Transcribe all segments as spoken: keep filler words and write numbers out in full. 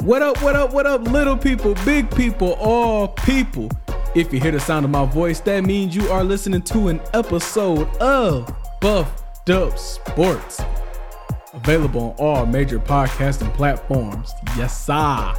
What up, what up, what up, little people, big people, all people. If you hear the sound of my voice, that means you are listening to an episode of Buffed Up Sports. Available on all major podcasting platforms. Yes, sir.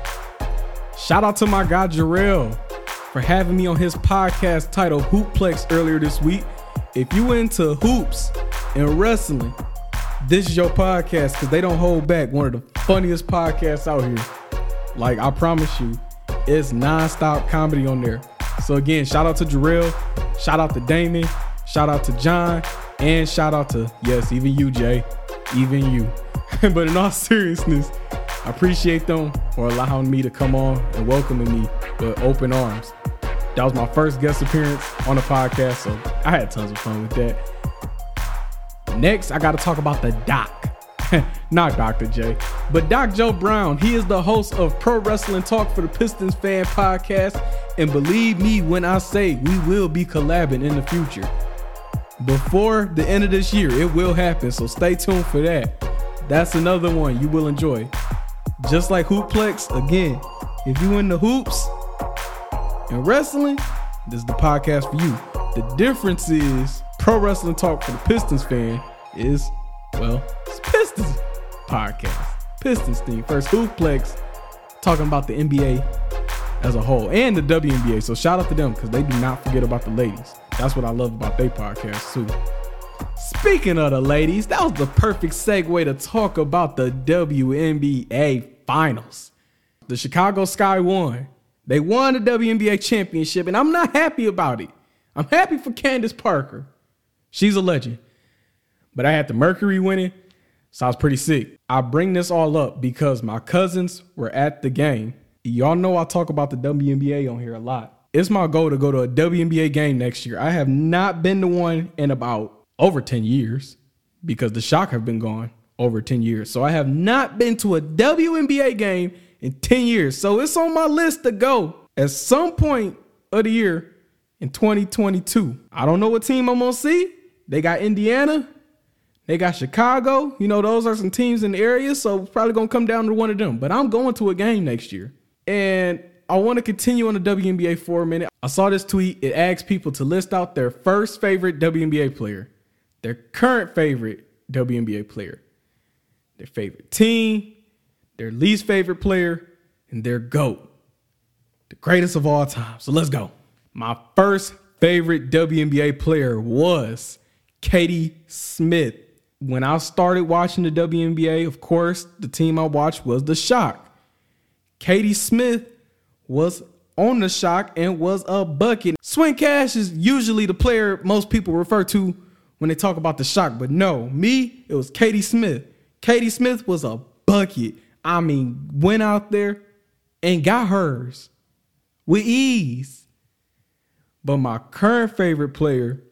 Shout out to my guy, Jarrell, for having me on his podcast titled Hoopplex earlier this week. If you into hoops and wrestling, this is your podcast because they don't hold back. One of the funniest podcasts out here. Like, I promise you, it's nonstop comedy on there. So again, shout out to Jarrell, shout out to Damon, shout out to John, and shout out to, yes, even you, Jay, even you. But in all seriousness, I appreciate them for allowing me to come on and welcoming me with open arms. That was my first guest appearance on the podcast, so I had tons of fun with that. Next, I got to talk about the doc. Not Doctor J, but Doc Joe Brown. He is the host of Pro Wrestling Talk for the Pistons Fan Podcast. And believe me when I say we will be collabing in the future. Before the end of this year, it will happen. So stay tuned for that. That's another one you will enjoy. Just like Hoopplex, again, if you into hoops and wrestling, this is the podcast for you. The difference is Pro Wrestling Talk for the Pistons fan is, well, it's Pistons podcast. Pistons theme. First Hoopplex, talking about the N B A as a whole and the W N B A. So shout out to them because they do not forget about the ladies. That's what I love about their podcast too. Speaking of the ladies, that was the perfect segue to talk about the W N B A finals. The Chicago Sky won. They won the W N B A championship, and I'm not happy about it. I'm happy for Candace Parker. She's a legend. But I had the Mercury winning, so I was pretty sick. I bring this all up because my cousins were at the game. Y'all know I talk about the W N B A on here a lot. It's my goal to go to a W N B A game next year. I have not been to one in about over ten years because the Shock have been gone over ten years. So I have not been to a W N B A game in ten years. So it's on my list to go at some point of the year in twenty twenty-two. I don't know what team I'm going to see. They got Indiana. They got Chicago. You know, those are some teams in the area, so probably going to come down to one of them. But I'm going to a game next year. And I want to continue on the W N B A for a minute. I saw this tweet. It asked people to list out their first favorite W N B A player, their current favorite W N B A player, their favorite team, their least favorite player, and their GOAT, the greatest of all time. So let's go. My first favorite W N B A player was Katie Smith. When I started watching the W N B A, of course, the team I watched was the Shock. Katie Smith was on the Shock and was a bucket. Swin Cash is usually the player most people refer to when they talk about the Shock, but no, me, it was Katie Smith. Katie Smith was a bucket. I mean, went out there and got hers with ease. But my current favorite player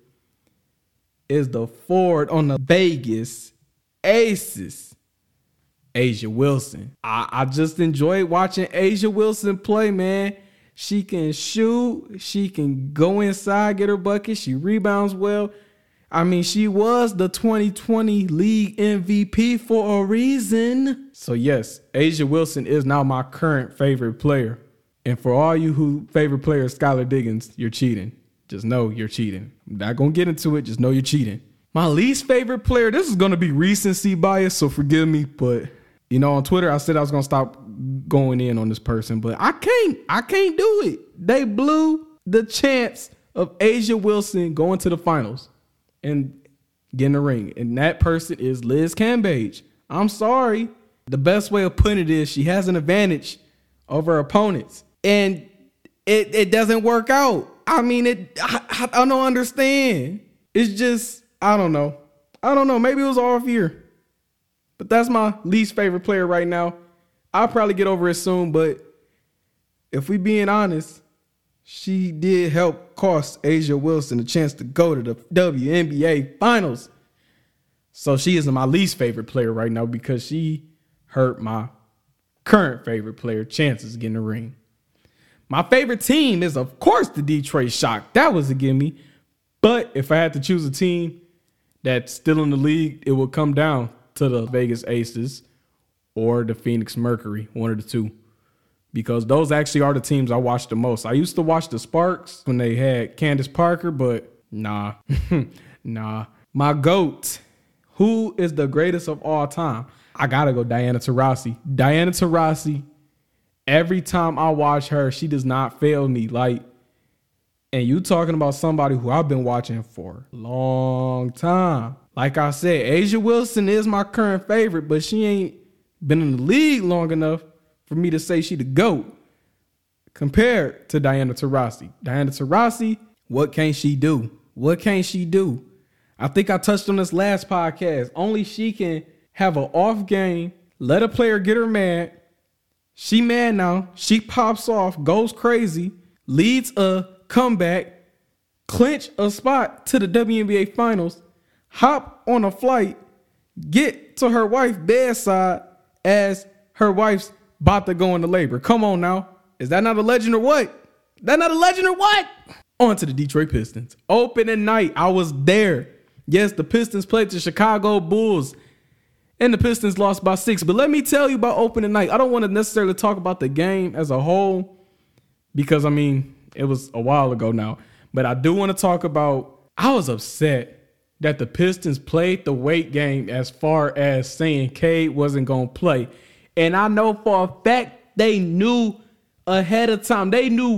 is the forward on the Vegas Aces, A'ja Wilson. I, I just enjoyed watching A'ja Wilson play, man. She can shoot. She can go inside, get her bucket. She rebounds well. I mean, she was the twenty twenty league M V P for a reason. So yes, A'ja Wilson is now my current favorite player. And for all you who favorite player is Skylar Diggins, you're cheating. Just know you're cheating. I'm not going to get into it. Just know you're cheating. My least favorite player, this is going to be recency bias, so forgive me. But, you know, on Twitter, I said I was going to stop going in on this person. But I can't. I can't do it. They blew the chance of A'ja Wilson going to the finals and getting a ring. And that person is Liz Cambage. I'm sorry. The best way of putting it is she has an advantage over her opponents. And it, it doesn't work out. I mean, it. I, I don't understand. It's just, I don't know. I don't know. Maybe it was off year. But that's my least favorite player right now. I'll probably get over it soon, but if we being honest, she did help cost A'ja Wilson a chance to go to the W N B A finals. So she is my least favorite player right now because she hurt my current favorite player chances of getting a ring. My favorite team is, of course, the Detroit Shock. That was a gimme. But if I had to choose a team that's still in the league, it would come down to the Vegas Aces or the Phoenix Mercury, one of the two. Because those actually are the teams I watch the most. I used to watch the Sparks when they had Candace Parker, but nah, nah. My GOAT, who is the greatest of all time? I gotta go Diana Taurasi. Diana Taurasi, every time I watch her, she does not fail me. Like, and you talking about somebody who I've been watching for a long time. Like I said, A'ja Wilson is my current favorite, but she ain't been in the league long enough for me to say she the GOAT compared to Diana Taurasi. Diana Taurasi, what can she do? What can she do? I think I touched on this last podcast. Only she can have an off game, let a player get her mad. She mad now. She pops off, goes crazy, leads a comeback, clinch a spot to the W N B A Finals, hop on a flight, get to her wife's bedside as her wife's about to go into labor. Come on now. Is that not a legend or what? That not a legend or what? On to the Detroit Pistons. Opening night. I was there. Yes, the Pistons played the Chicago Bulls and the Pistons lost by six. But let me tell you about opening night. I don't want to necessarily talk about the game as a whole because, I mean, it was a while ago now. But I do want to talk about, I was upset that the Pistons played the weight game as far as saying Cade wasn't going to play. And I know for a fact they knew ahead of time. They knew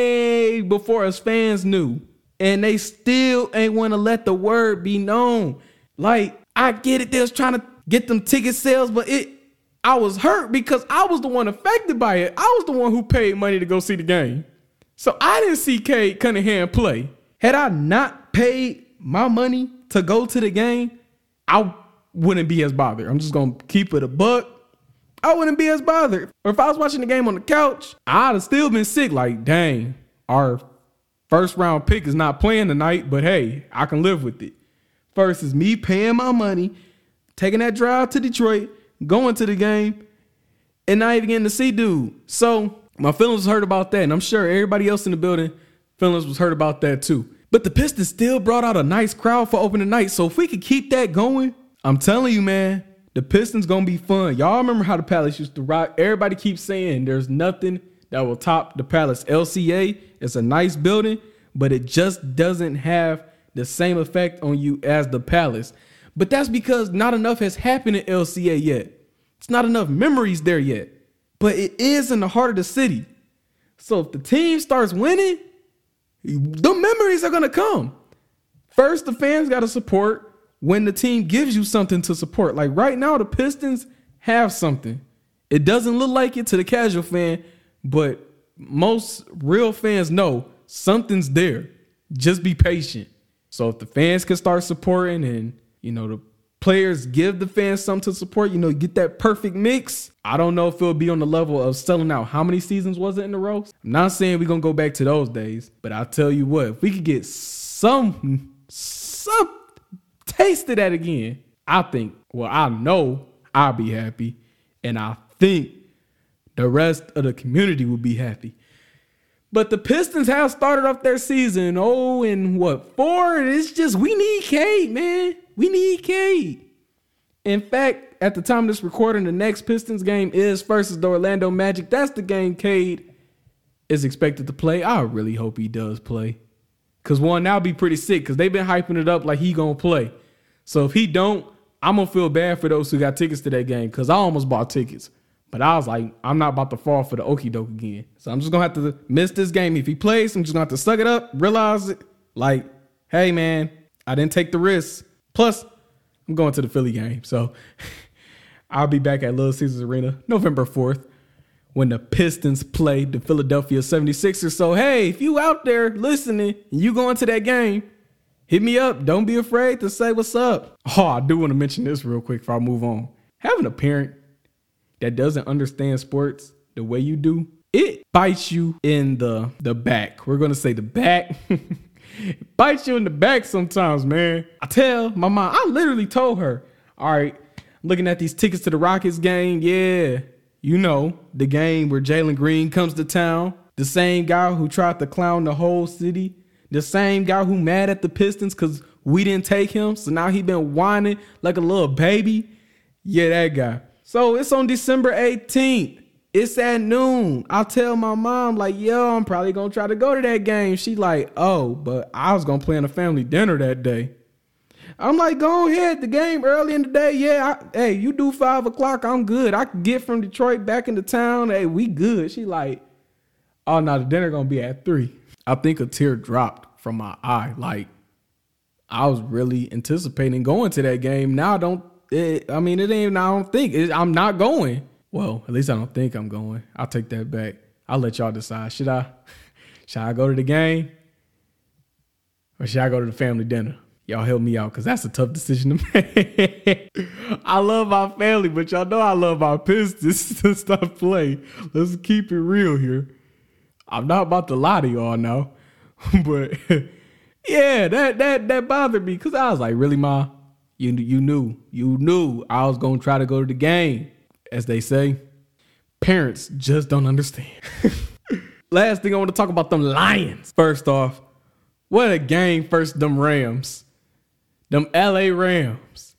way before us fans knew. And they still ain't want to let the word be known. Like, I get it. They was trying to get them ticket sales, but it, I was hurt because I was the one affected by it. I was the one who paid money to go see the game. So I didn't see Cade Cunningham play. Had I not paid my money to go to the game, I wouldn't be as bothered. I'm just going to keep it a buck. I wouldn't be as bothered. Or if I was watching the game on the couch, I'd have still been sick. Like, dang, our first round pick is not playing tonight, but hey, I can live with it. Versus me paying my money, taking that drive to Detroit, going to the game, and not even getting to see dude. So my feelings was hurt about that, and I'm sure everybody else in the building feelings was hurt about that too. But the Pistons still brought out a nice crowd for opening night. So if we could keep that going, I'm telling you, man, the Pistons gonna be fun. Y'all remember how the Palace used to rock? Everybody keeps saying there's nothing that will top the Palace. L C A is a nice building, but it just doesn't have the same effect on you as the Palace. But that's because not enough has happened in L C A yet. It's not enough memories there yet. But it is in the heart of the city. So if the team starts winning, the memories are going to come. First, the fans got to support when the team gives you something to support. Like right now, the Pistons have something. It doesn't look like it to the casual fan, but most real fans know something's there. Just be patient. So if the fans can start supporting and, you know, the players give the fans something to support, you know, get that perfect mix. I don't know if it'll be on the level of selling out. How many seasons was it in a row? I'm not saying we're going to go back to those days, but I'll tell you what, if we could get some, some taste of that again, I think, well, I know I'll be happy. And I think the rest of the community will be happy. But the Pistons have started off their season, oh, and what, four? And it's just, we need Cade, man. We need Cade. In fact, at the time of this recording, the next Pistons game is versus the Orlando Magic. That's the game Cade is expected to play. I really hope he does play. Because one, that'll be pretty sick because they've been hyping it up like he going to play. So if he don't, I'm going to feel bad for those who got tickets to that game because I almost bought tickets. But I was like, I'm not about to fall for the okie doke again. So I'm just going to have to miss this game. If he plays, I'm just going to have to suck it up, realize it. Like, hey, man, I didn't take the risk. Plus, I'm going to the Philly game. So I'll be back at Little Caesars Arena November fourth when the Pistons play the Philadelphia seventy-sixers. So, hey, if you out there listening and you going to that game, hit me up. Don't be afraid to say what's up. Oh, I do want to mention this real quick before I move on. Having a parent that doesn't understand sports the way you do, it bites you in the, the back. We're going to say the back. It bites you in the back sometimes, man. I tell my mom, I literally told her, all right, looking at these tickets to the Rockets game. Yeah, you know, the game where Jalen Green comes to town. The same guy who tried to clown the whole city. The same guy who mad at the Pistons because we didn't take him. So now he been whining like a little baby. Yeah, that guy. So it's on December eighteenth. It's at noon. I tell my mom, like, yo, I'm probably going to try to go to that game. She like, oh, but I was going to plan a family dinner that day. I'm like, go ahead. The game early in the day. Yeah, I, hey, you do five o'clock. I'm good. I can get from Detroit back into town. Hey, we good. She like, oh, no, the dinner going to be at three. I think a tear dropped from my eye. Like, I was really anticipating going to that game. Now I don't, it, I mean, it ain't, I don't think, it, I'm not going. Well, at least I don't think I'm going. I'll take that back. I'll let y'all decide. Should I, should I go to the game or should I go to the family dinner? Y'all help me out because that's a tough decision to make. I love my family, but y'all know I love my Pistons to stop playing. Let's keep it real here. I'm not about to lie to y'all now, but yeah, that that that bothered me because I was like, really, Ma? You you knew you knew I was gonna try to go to the game. As they say, parents just don't understand. Last thing I want to talk about them Lions. First off, what a game first them Rams. Them L A Rams.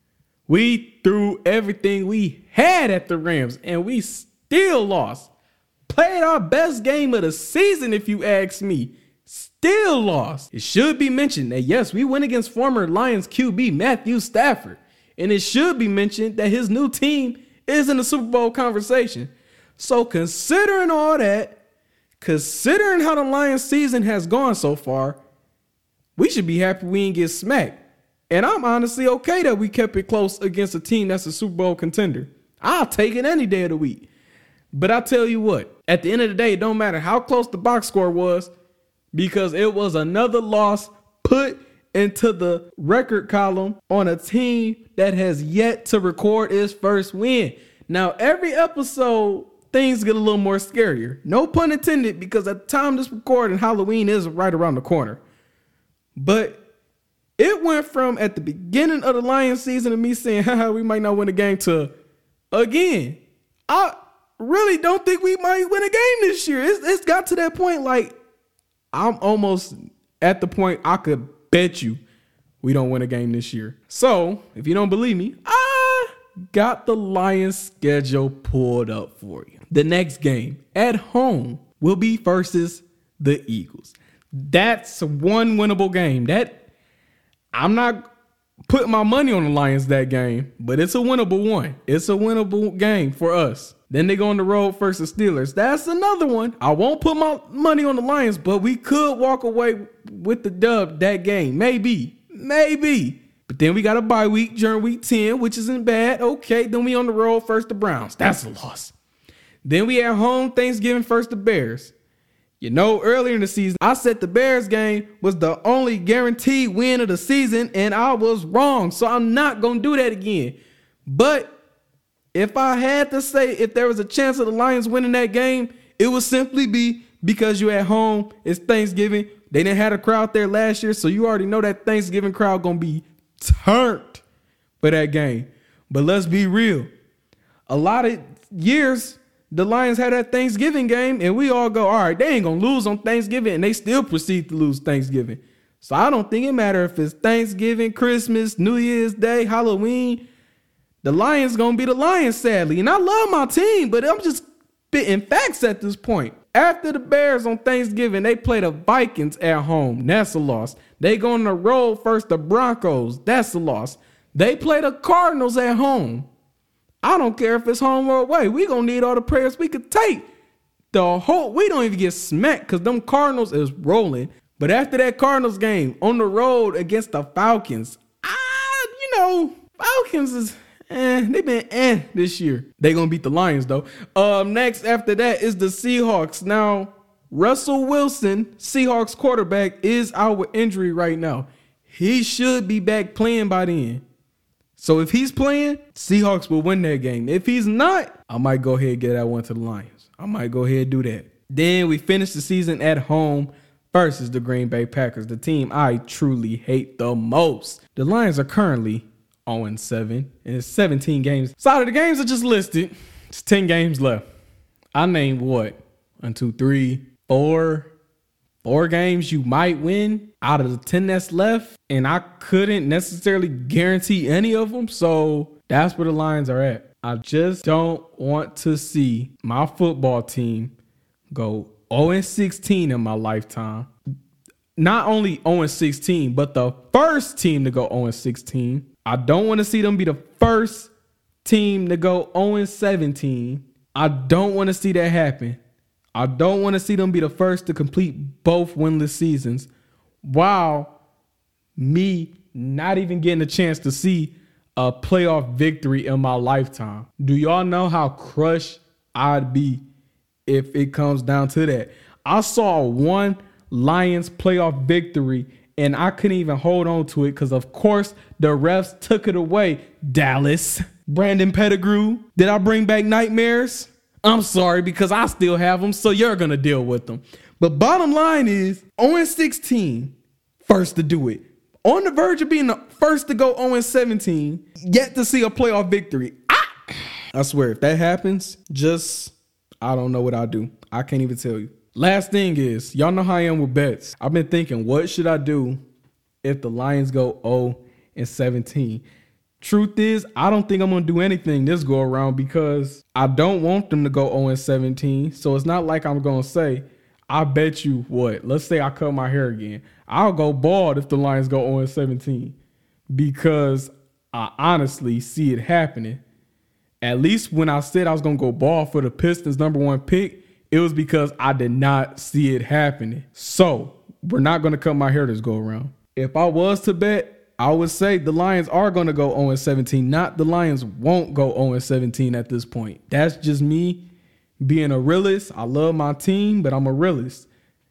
We threw everything we had at the Rams, and we still lost. Played our best game of the season, if you ask me. Still lost. It should be mentioned that, yes, we went against former Lions Q B Matthew Stafford. And it should be mentioned that his new team is in the Super Bowl conversation. So considering all that, considering how the Lions season has gone so far, we should be happy we didn't get smacked. And I'm honestly okay that we kept it close against a team that's a Super Bowl contender. I'll take it any day of the week. But I tell you what, at the end of the day, it don't matter how close the box score was because it was another loss put into the record column on a team that has yet to record its first win. Now, every episode, things get a little more scarier. No pun intended, because at the time this recording, Halloween is right around the corner. But it went from at the beginning of the Lions season of me saying, haha, we might not win a game to, again, I really don't think we might win a game this year. It's, it's got to that point, like, I'm almost at the point I could bet you we don't win a game this year. So, if you don't believe me, I got the Lions schedule pulled up for you. The next game at home will be versus the Eagles. That's one winnable game. That I'm not putting my money on the Lions that game, but it's a winnable one. It's a winnable game for us. Then they go on the road versus Steelers. That's another one. I won't put my money on the Lions, but we could walk away with the dub that game. Maybe. Maybe. But then we got a bye week during week ten, which isn't bad. Okay, then we on the road first the Browns. That's a loss. Then we at home Thanksgiving first the Bears. You know, earlier in the season, I said the Bears game was the only guaranteed win of the season, and I was wrong. So I'm not going to do that again. But if I had to say if there was a chance of the Lions winning that game, it would simply be because you're at home. It's Thanksgiving. They didn't have a crowd there last year, so you already know that Thanksgiving crowd going to be turned for that game. But let's be real. A lot of years, the Lions had that Thanksgiving game, and we all go, all right, they ain't going to lose on Thanksgiving, and they still proceed to lose Thanksgiving. So I don't think it matters if it's Thanksgiving, Christmas, New Year's Day, Halloween. The Lions going to be the Lions, sadly. And I love my team, but I'm just spitting facts at this point. After the Bears on Thanksgiving, they play the Vikings at home. That's a loss. They go on the road first, the Broncos. That's a loss. They play the Cardinals at home. I don't care if it's home or away. We going to need all the prayers we could take. The whole, we don't even get smacked because them Cardinals is rolling. But after that Cardinals game on the road against the Falcons, ah, you know, Falcons is... Eh, they've been eh this year. They gonna beat the Lions though. Um, next after that is the Seahawks. Now, Russell Wilson, Seahawks quarterback, is out with injury right now. He should be back playing by then. So if he's playing, Seahawks will win that game. If he's not, I might go ahead and get that one to the Lions. I might go ahead and do that. Then we finish the season at home versus the Green Bay Packers, the team I truly hate the most. The Lions are currently oh and seven, and it's seventeen games. So out of the games I just listed, it's ten games left. I named what? One, two, three, four, four games you might win out of the ten that's left, and I couldn't necessarily guarantee any of them. So that's where the Lions are at. I just don't want to see my football team go oh and sixteen in my lifetime. Not only oh and sixteen, but the first team to go oh and sixteen. I don't want to see them be the first team to go oh and seventeen. I don't want to see that happen. I don't want to see them be the first to complete both winless seasons while me not even getting a chance to see a playoff victory in my lifetime. Do y'all know how crushed I'd be if it comes down to that? I saw one Lions playoff victory and I couldn't even hold on to it because, of course, the refs took it away. Dallas. Brandon Pettigrew. Did I bring back nightmares? I'm sorry, because I still have them, so you're going to deal with them. But bottom line is oh and sixteen, first to do it. On the verge of being the first to go oh and seventeen, yet to see a playoff victory. Ah! I swear, if that happens, just, I don't know what I'll do. I can't even tell you. Last thing is, y'all know how I am with bets. I've been thinking, what should I do if the Lions go oh and seventeen? Truth is, I don't think I'm going to do anything this go around because I don't want them to go oh and seventeen. So it's not like I'm going to say, I bet you what? Let's say I cut my hair again. I'll go bald if the Lions go oh and seventeen because I honestly see it happening. At least when I said I was going to go bald for the Pistons number one pick, it was because I did not see it happening. So we're not going to cut my hair this go around. If I was to bet, I would say the Lions are going to go oh and seventeen, not the Lions won't go oh and seventeen at this point. That's just me being a realist. I love my team, but I'm a realist.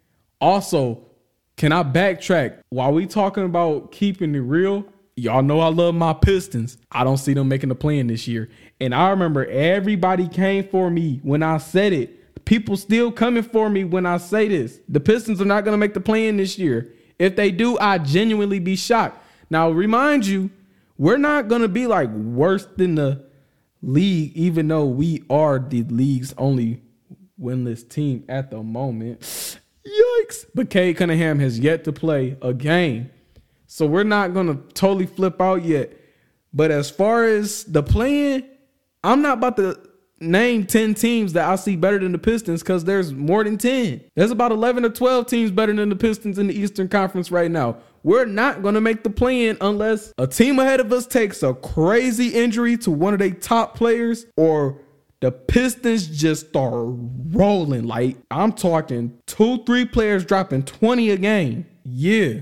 Also, can I backtrack? While we talking about keeping it real, y'all know I love my Pistons. I don't see them making the play-in this year. And I remember everybody came for me when I said it. People still coming for me when I say this. The Pistons are not going to make the play-in this year. If they do, I genuinely be shocked. Now, remind you, we're not going to be like worse than the league, even though we are the league's only winless team at the moment. Yikes. But Cade Cunningham has yet to play a game. So we're not going to totally flip out yet. But as far as the play-in, I'm not about to name ten teams that I see better than the Pistons because there's more than ten. There's about eleven or twelve teams better than the Pistons in the Eastern Conference right now. We're not going to make the play-in unless a team ahead of us takes a crazy injury to one of their top players or the Pistons just start rolling. Like, I'm talking two, three players dropping twenty a game. Yeah.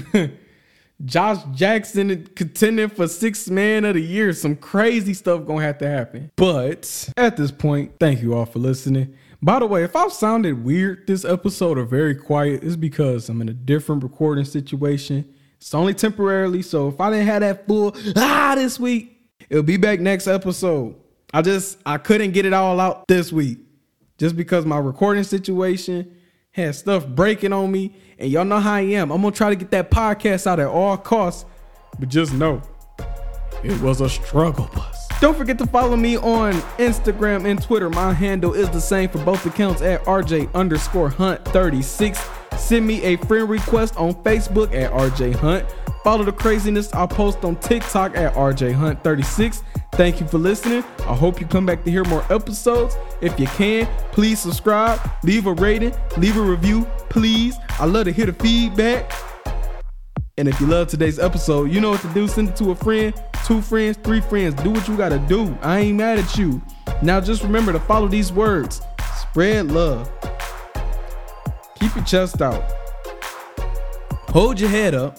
Josh Jackson contending for sixth man of the year. Some crazy stuff going to have to happen. But at this point, thank you all for listening. By the way, if I've sounded weird this episode or very quiet, it's because I'm in a different recording situation. It's only temporarily, so if I didn't have that full ah this week, it'll be back next episode. I just, I couldn't get it all out this week just because my recording situation had stuff breaking on me, and y'all know how I am. I'm going to try to get that podcast out at all costs, but just know it was a struggle bus. Don't forget to follow me on Instagram and Twitter. My handle is the same for both accounts at R J underscore Hunt thirty-six. Send me a friend request on Facebook at R J Hunt. Follow the craziness I post on TikTok at R J Hunt thirty-six. Thank you for listening. I hope you come back to hear more episodes. If you can, please subscribe, leave a rating, leave a review, please. I love to hear the feedback. And if you love today's episode, you know what to do. Send it to a friend, two friends, three friends. Do what you got to do. I ain't mad at you. Now just remember to follow these words. Spread love. Keep your chest out. Hold your head up.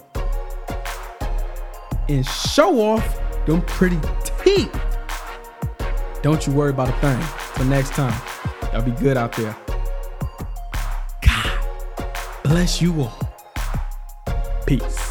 And show off them pretty teeth. Don't you worry about a thing. Till next time. Y'all be good out there. God bless you all. Peace.